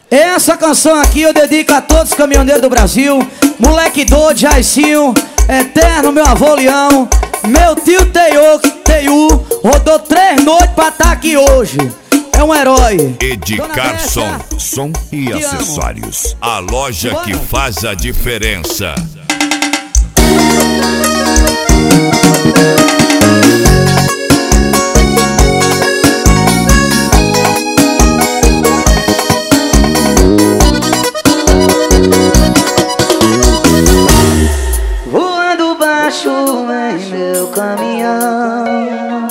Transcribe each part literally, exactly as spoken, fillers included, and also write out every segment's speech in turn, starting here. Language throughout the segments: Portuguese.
Essa canção aqui eu dedico a todos os caminhoneiros do Brasil. Moleque doido, Jaicinho, Eterno, meu avô Leão, meu tio Teiu, Teiu rodou três noites pra estar aqui hoje. É um herói. Edicar Som, som e acessórios. A loja que faz a diferença. Voando baixo em meu caminhão,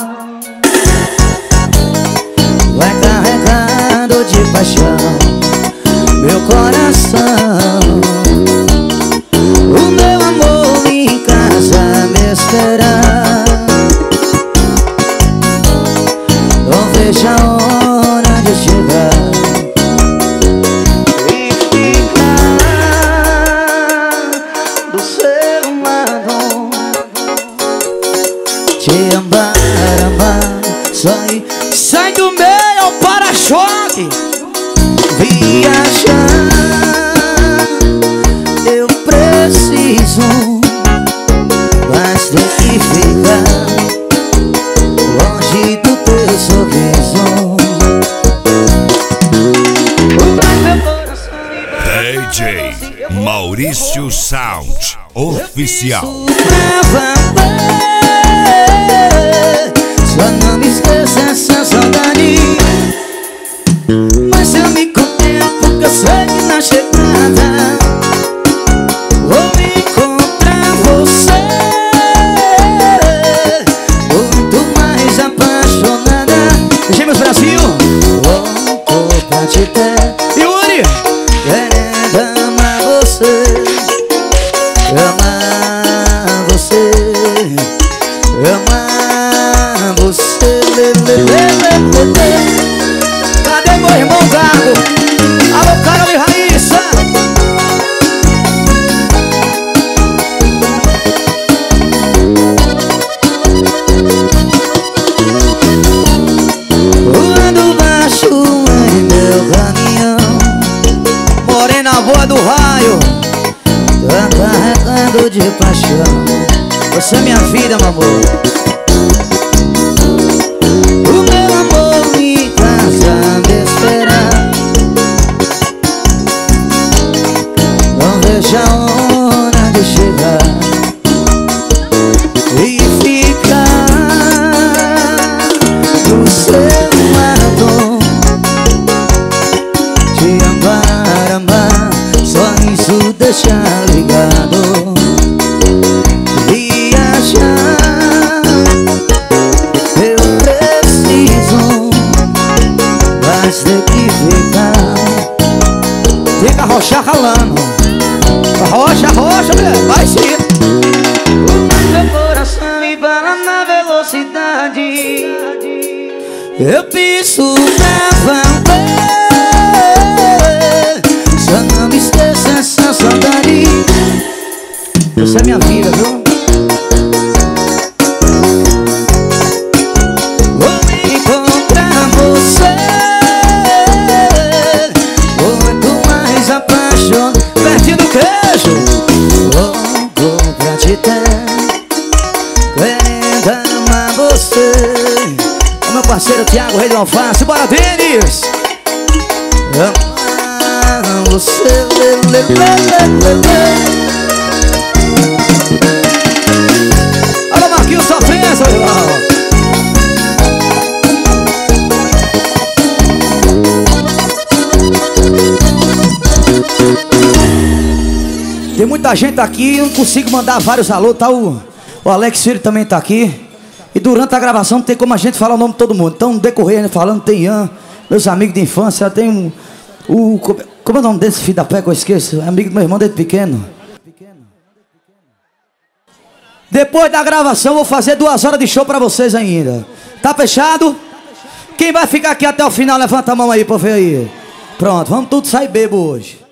vai carregado de paixão meu coração. O meu amor em casa me esperar. Não vejo a hora de chegar e ficar do seu lado, te amar, amar, sair. Sai do meio, para-choque. Viajar, eu preciso, mas tem que ficar longe do teu sorriso. D J Maurício Sound Oficial. Pra valer, só não me esqueça essa saudade. Mas eu me contento, porque eu sei que na chegada vou encontrar você muito mais apaixonada. Gêmeos Brasil, Louco pra te ter, Yuri, querendo amar você, amar você, amar você, lê, lê, lê, lê, lê. cadê meu irmão Gago? Alô, Carol e Raíssa. Voando baixo em meu caminhão, Morena boa do raio, tá carregando de paixão. você é minha vida, meu amor. O meu amor em casa me esperar. Não vejo a hora de chegar e ficar do seu lado, te amar, amar, só isso deixar ligado. Viajar, eu preciso, mas tem que ficar. Fica rocha ralando. Rocha, rocha, mulher, vai sim. Meu coração embala na velocidade. Eu piso pra valer, só não me esqueça essa saudade. Você é minha vida, viu? Vou encontrar você muito mais apaixonado, Pertinho do queijo. louco pra te ter, querendo amar você. O meu parceiro Thiago, rei do alface. Bora, Denis. Amar você, lê, lê, lê, lê, lê, lê. Alô, Marquinhos, sofrência, irmão. Tem muita gente aqui, não consigo mandar vários alô, tá? O, o Alex Filho também tá aqui. E durante a gravação não tem como a gente falar o nome de todo mundo. Então, no decorrer, a gente falando, tem Ian, meus amigos de infância, tem um, o... Como é o nome desse filho da pé que eu esqueço? É amigo do meu irmão desde pequeno. Depois da gravação, vou fazer duas horas de show pra vocês ainda. Tá fechado? Quem vai ficar aqui até o final, levanta a mão aí pra ver aí. Pronto, vamos tudo sair bebo hoje.